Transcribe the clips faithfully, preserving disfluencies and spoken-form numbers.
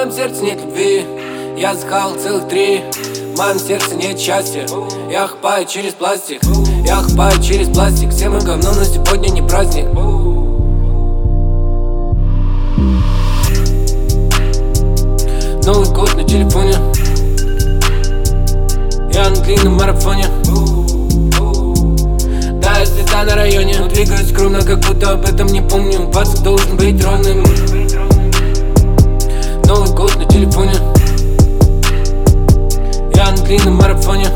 моем сердце нет любви, я захавал целых три. В моем сердце нет счастья, я хапаю через пластик. Я хапаю через пластик, все мы говно, но сегодня не праздник. Новый год на телефоне, я на длинном марафоне. Да, я звезда на районе, но двигаюсь скромно, как будто об этом не помню. Пасок должен быть ровным. Новый год на телефоне, я на длинном марафоне.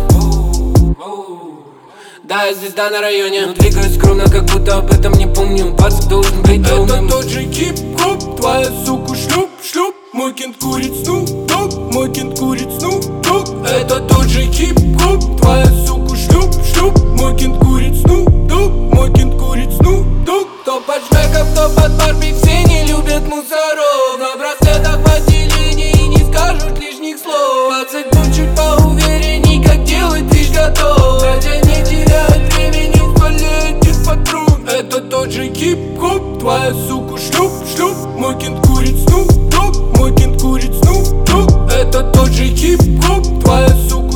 Да, я звезда на районе, но двигаюсь скромно, как будто об этом не помню. Пасок должен быть ровным. Это тот же хип-хоп, твоя сука шлюп-шлюп. Мой кент курит снуп-дог, мой кент курит снуп-дог. Это тот же хип-хоп, твоя сука шлюп-шлюп. Мой кент курит снуп-дог, мой кент курит снуп-дог. Кто под шмеком, кто под Барби, все не любят мусоров. На браслетах поделения и не скажут лишних слов. Двадцать минут чуть поуверенней, как делать лишь готов. Хотя не теряет времени в туалете патрон. Это тот же хип-хоп, твоя сука шлюп-шлюп. Мой кент курит снуп-дог, мой кент курит снуп-дог. Это тот же хип-хоп, твоя сука